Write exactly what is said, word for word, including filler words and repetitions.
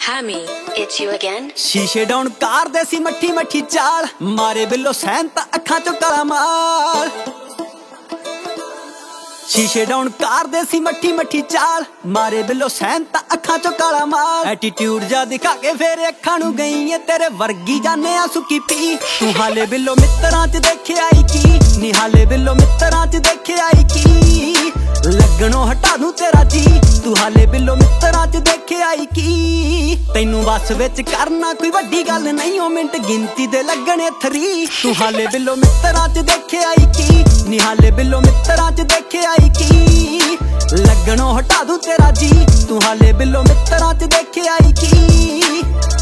Hammy, it's you again? शीशे down car दे सी मट्ठी मट्ठी चाल मारे बिल्लो सहन ता अखां चो काला माल। शीशे डाउन कार दे सी मट्ठी मट्ठी चाल मारे बिल्लो सहन ता अखां चो काला माल। एटीट्यूड जा दिखा के फेरे अखां नू गई है तेरे वर्गी जाने आ सुकी पी। तू हाले बिल्लो मित्रां च देखे आई की नी हाले बिल्लो मित्रां च देखे आई की लगनों हटा दूं तेरा जी। तू हाले बिल्लो मित्रां च देखे आई की तैनू बस विच करना कोई वड्डी गल नहीं ओ मिंट गिनती दे लगने थ्री। तू हाले बिल्लो मित्रां च देखे आई की नी हाले बिल्लो मित्रां च देखे आई की लगनों हटा दूं तेरा जी। तू हाले बिल्लो मित्रां च देखे आई की।